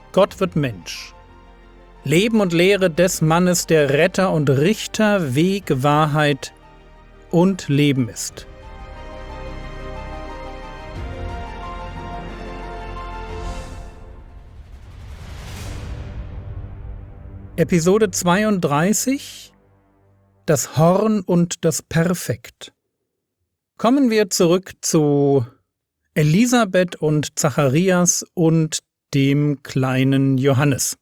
Gott wird Mensch. Leben und Lehre des Mannes, der Retter und Richter, Weg, Wahrheit und Leben ist. Episode 32: Das Horn und das Perfekt. Kommen wir zurück zu Elisabeth und Zacharias und dem kleinen Johannes.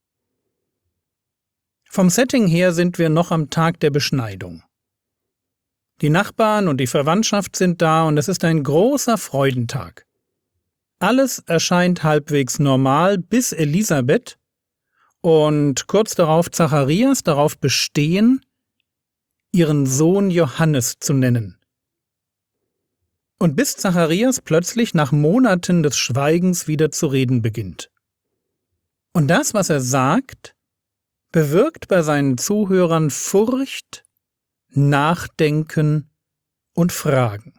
Vom Setting her sind wir noch am Tag der Beschneidung. Die Nachbarn und die Verwandtschaft sind da und es ist ein großer Freudentag. Alles erscheint halbwegs normal, bis Elisabeth und kurz darauf Zacharias darauf bestehen, ihren Sohn Johannes zu nennen. Und bis Zacharias plötzlich nach Monaten des Schweigens wieder zu reden beginnt. Und das, was er sagt, bewirkt bei seinen Zuhörern Furcht, Nachdenken und Fragen.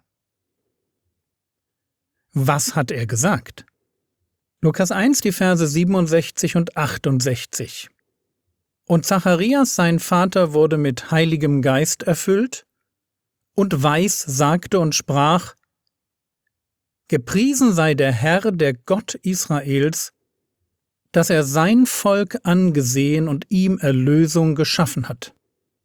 Was hat er gesagt? Lukas 1, die Verse 67 und 68. Und Zacharias, sein Vater, wurde mit Heiligem Geist erfüllt und weissagte und sprach: Gepriesen sei der Herr, der Gott Israels, dass er sein Volk angesehen und ihm Erlösung geschaffen hat.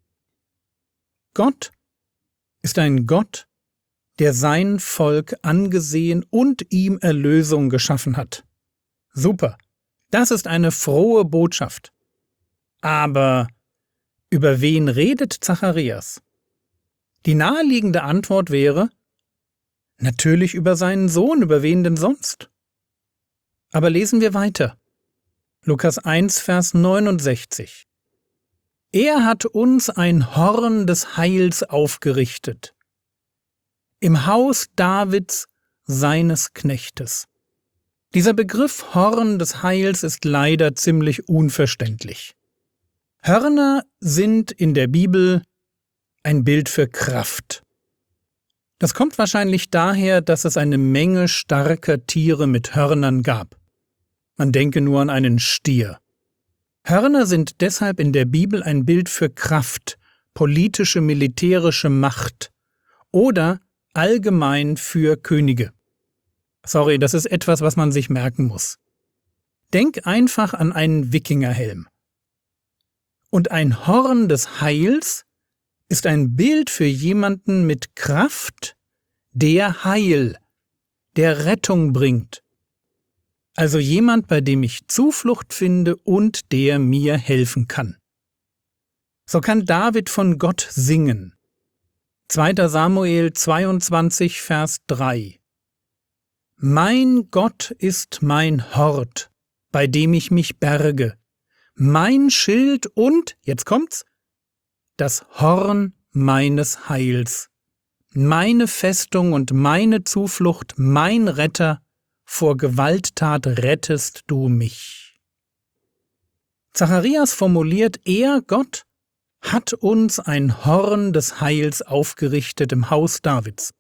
Gott ist ein Gott, der sein Volk angesehen und ihm Erlösung geschaffen hat. Super, das ist eine frohe Botschaft. Aber über wen redet Zacharias? Die naheliegende Antwort wäre: Natürlich über seinen Sohn, über wen denn sonst? Aber lesen wir weiter. Lukas 1, Vers 69. Er hat uns ein Horn des Heils aufgerichtet, im Haus Davids, seines Knechtes. Dieser Begriff Horn des Heils ist leider ziemlich unverständlich. Hörner sind in der Bibel ein Bild für Kraft. Das kommt wahrscheinlich daher, dass es eine Menge starker Tiere mit Hörnern gab. Man denke nur an einen Stier. Hörner sind deshalb in der Bibel ein Bild für Kraft, politische, militärische Macht oder allgemein für Könige. Sorry, das ist etwas, was man sich merken muss. Denk einfach an einen Wikingerhelm. Und ein Horn des Heils ist ein Bild für jemanden mit Kraft, der Heil, der Rettung bringt. Also jemand, bei dem ich Zuflucht finde und der mir helfen kann. So kann David von Gott singen. 2. Samuel 22, Vers 3. Mein Gott ist mein Hort, bei dem ich mich berge, mein Schild und, jetzt kommt's, das Horn meines Heils, meine Festung und meine Zuflucht, mein Retter, vor Gewalttat rettest du mich. Zacharias formuliert: Er, Gott, hat uns ein Horn des Heils aufgerichtet im Haus Davids.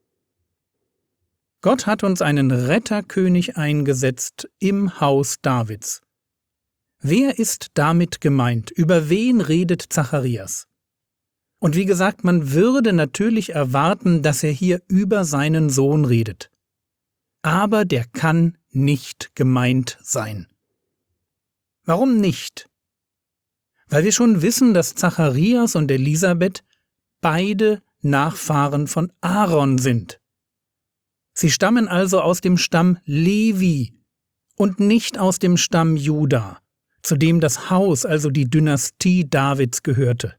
Gott hat uns einen Retterkönig eingesetzt im Haus Davids. Wer ist damit gemeint? Über wen redet Zacharias? Und wie gesagt, man würde natürlich erwarten, dass er hier über seinen Sohn redet. Aber der kann nicht gemeint sein. Warum nicht? Weil wir schon wissen, dass Zacharias und Elisabeth beide Nachfahren von Aaron sind. Sie stammen also aus dem Stamm Levi und nicht aus dem Stamm Juda, zu dem das Haus, also die Dynastie Davids, gehörte.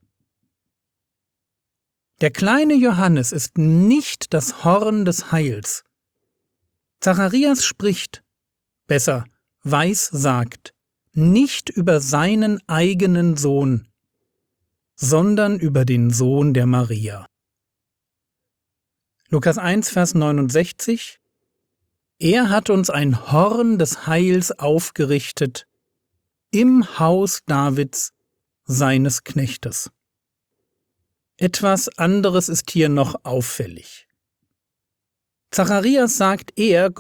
Der kleine Johannes ist nicht das Horn des Heils. Zacharias spricht, besser, weissagt, nicht über seinen eigenen Sohn, sondern über den Sohn der Maria. Lukas 1, Vers 69. Er hat uns ein Horn des Heils aufgerichtet im Haus Davids, seines Knechtes. Etwas anderes ist hier noch auffällig. Zacharias sagt, er, Gott,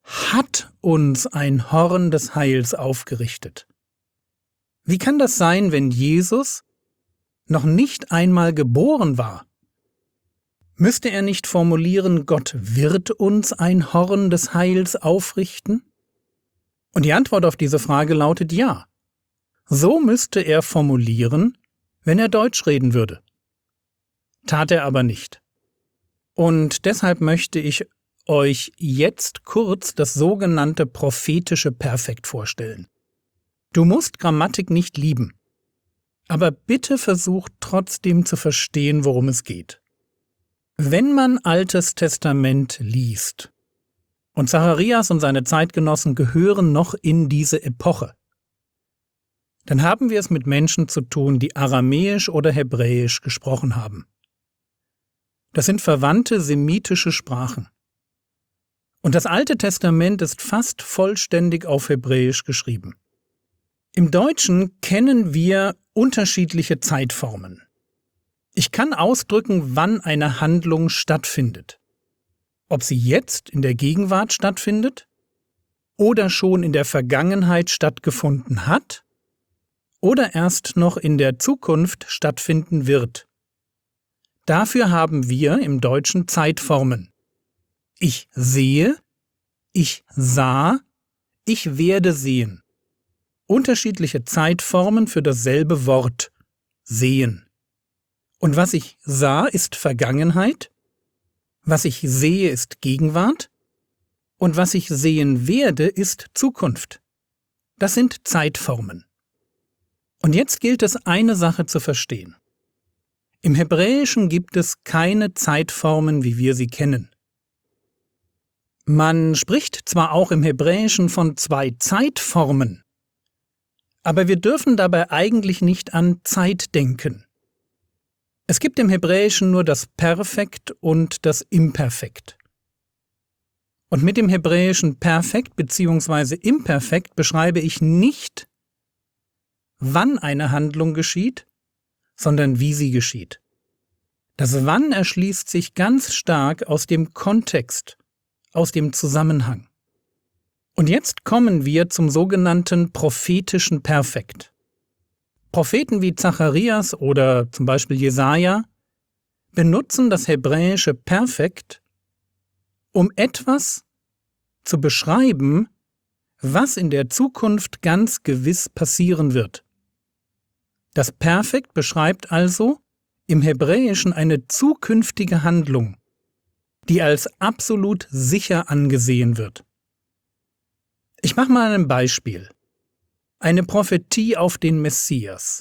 hat uns ein Horn des Heils aufgerichtet. Wie kann das sein, wenn Jesus noch nicht einmal geboren war? Müsste er nicht formulieren, Gott wird uns ein Horn des Heils aufrichten? Und die Antwort auf diese Frage lautet ja. So müsste er formulieren, wenn er Deutsch reden würde. Tat er aber nicht. Und deshalb möchte ich euch jetzt kurz das sogenannte prophetische Perfekt vorstellen. Du musst Grammatik nicht lieben, aber bitte versuch trotzdem zu verstehen, worum es geht. Wenn man Altes Testament liest, und Zacharias und seine Zeitgenossen gehören noch in diese Epoche, dann haben wir es mit Menschen zu tun, die Aramäisch oder Hebräisch gesprochen haben. Das sind verwandte semitische Sprachen. Und das Alte Testament ist fast vollständig auf Hebräisch geschrieben. Im Deutschen kennen wir unterschiedliche Zeitformen. Ich kann ausdrücken, wann eine Handlung stattfindet. Ob sie jetzt in der Gegenwart stattfindet oder schon in der Vergangenheit stattgefunden hat oder erst noch in der Zukunft stattfinden wird. Dafür haben wir im Deutschen Zeitformen. Ich sehe, ich sah, ich werde sehen. Unterschiedliche Zeitformen für dasselbe Wort, sehen. Und was ich sah, ist Vergangenheit, was ich sehe, ist Gegenwart und was ich sehen werde, ist Zukunft. Das sind Zeitformen. Und jetzt gilt es, eine Sache zu verstehen. Im Hebräischen gibt es keine Zeitformen, wie wir sie kennen. Man spricht zwar auch im Hebräischen von 2 Zeitformen, aber wir dürfen dabei eigentlich nicht an Zeit denken. Es gibt im Hebräischen nur das Perfekt und das Imperfekt. Und mit dem hebräischen Perfekt bzw. Imperfekt beschreibe ich nicht, wann eine Handlung geschieht, sondern wie sie geschieht. Das Wann erschließt sich ganz stark aus dem Kontext, aus dem Zusammenhang. Und jetzt kommen wir zum sogenannten prophetischen Perfekt. Propheten wie Zacharias oder zum Beispiel Jesaja benutzen das hebräische Perfekt, um etwas zu beschreiben, was in der Zukunft ganz gewiss passieren wird. Das Perfekt beschreibt also im Hebräischen eine zukünftige Handlung, die als absolut sicher angesehen wird. Ich mache mal ein Beispiel. Eine Prophetie auf den Messias.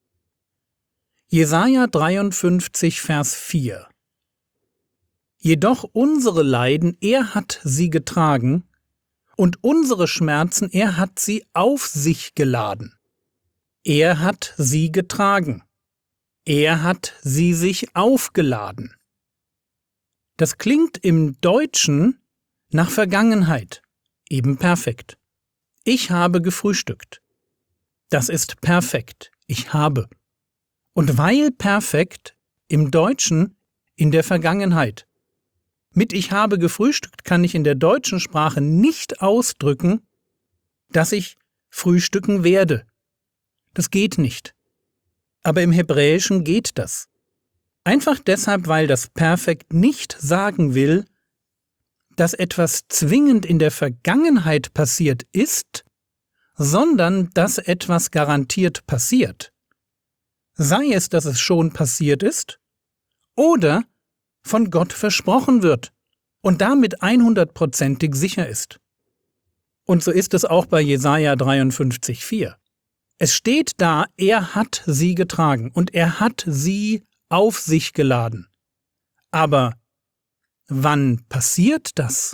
Jesaja 53, Vers 4. Jedoch unsere Leiden, er hat sie getragen, und unsere Schmerzen, er hat sie auf sich geladen. Er hat sie getragen. Er hat sie sich aufgeladen. Das klingt im Deutschen nach Vergangenheit, eben perfekt. Ich habe gefrühstückt. Das ist perfekt. Ich habe. Und weil perfekt im Deutschen in der Vergangenheit. Mit ich habe gefrühstückt kann ich in der deutschen Sprache nicht ausdrücken, dass ich frühstücken werde. Das geht nicht. Aber im Hebräischen geht das. Einfach deshalb, weil das Perfekt nicht sagen will, dass etwas zwingend in der Vergangenheit passiert ist, sondern dass etwas garantiert passiert. Sei es, dass es schon passiert ist, oder von Gott versprochen wird und damit 100%ig sicher ist. Und so ist es auch bei Jesaja 53,4. Es steht da, er hat sie getragen und er hat sie auf sich geladen. Aber wann passiert das?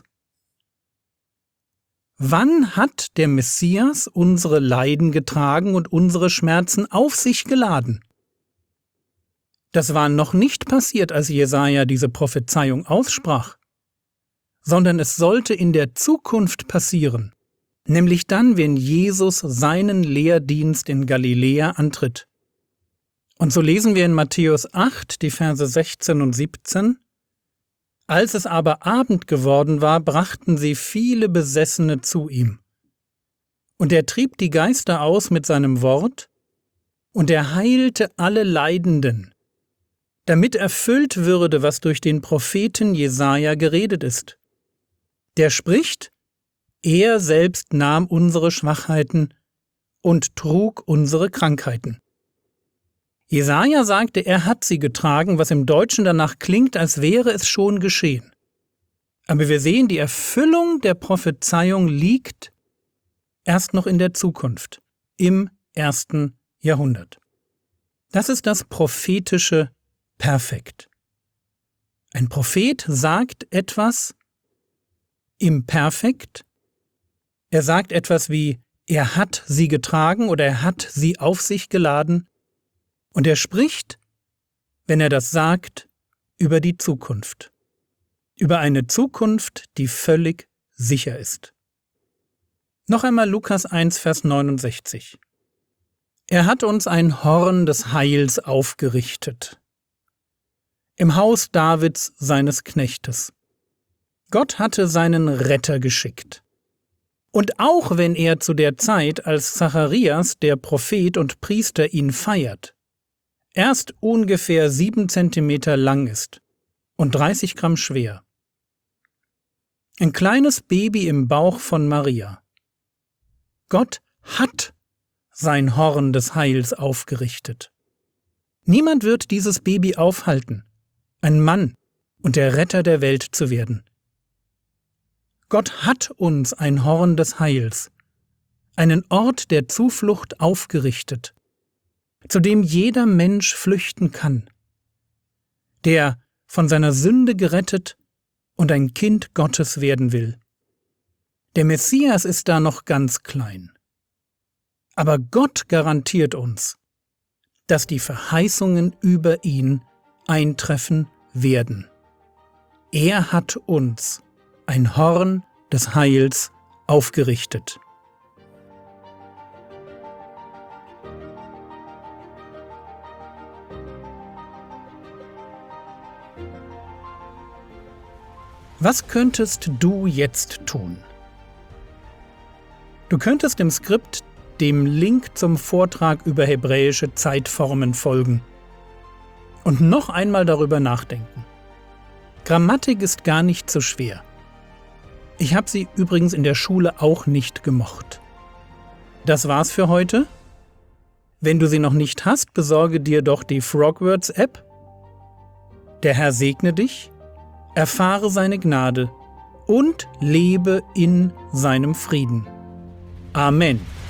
Wann hat der Messias unsere Leiden getragen und unsere Schmerzen auf sich geladen? Das war noch nicht passiert, als Jesaja diese Prophezeiung aussprach, sondern es sollte in der Zukunft passieren, nämlich dann, wenn Jesus seinen Lehrdienst in Galiläa antritt. Und so lesen wir in Matthäus 8, die Verse 16 und 17: Als es aber Abend geworden war, brachten sie viele Besessene zu ihm. Und er trieb die Geister aus mit seinem Wort, und er heilte alle Leidenden, damit erfüllt würde, was durch den Propheten Jesaja geredet ist. Der spricht: Er selbst nahm unsere Schwachheiten und trug unsere Krankheiten. Jesaja sagte, er hat sie getragen, was im Deutschen danach klingt, als wäre es schon geschehen. Aber wir sehen, die Erfüllung der Prophezeiung liegt erst noch in der Zukunft, im 1. Jahrhundert. Das ist das prophetische Perfekt. Ein Prophet sagt etwas im Perfekt. Er sagt etwas wie, er hat sie getragen oder er hat sie auf sich geladen. Und er spricht, wenn er das sagt, über die Zukunft. Über eine Zukunft, die völlig sicher ist. Noch einmal Lukas 1, Vers 69. Er hat uns ein Horn des Heils aufgerichtet. Im Haus Davids, seines Knechtes. Gott hatte seinen Retter geschickt. Und auch wenn er zu der Zeit, als Zacharias, der Prophet und Priester, ihn feiert, erst ungefähr 7 Zentimeter lang ist und 30 Gramm schwer. Ein kleines Baby im Bauch von Maria. Gott hat sein Horn des Heils aufgerichtet. Niemand wird dieses Baby aufhalten, ein Mann und der Retter der Welt zu werden. Gott hat uns ein Horn des Heils, einen Ort der Zuflucht aufgerichtet, zu dem jeder Mensch flüchten kann, der von seiner Sünde gerettet und ein Kind Gottes werden will. Der Messias ist da noch ganz klein. Aber Gott garantiert uns, dass die Verheißungen über ihn eintreffen werden. Er hat uns ein Horn des Heils aufgerichtet. Was könntest du jetzt tun? Du könntest im Skript dem Link zum Vortrag über hebräische Zeitformen folgen und noch einmal darüber nachdenken. Grammatik ist gar nicht so schwer. Ich habe sie übrigens in der Schule auch nicht gemocht. Das war's für heute. Wenn du sie noch nicht hast, besorge dir doch die Frogwords-App. Der Herr segne dich, erfahre seine Gnade und lebe in seinem Frieden. Amen.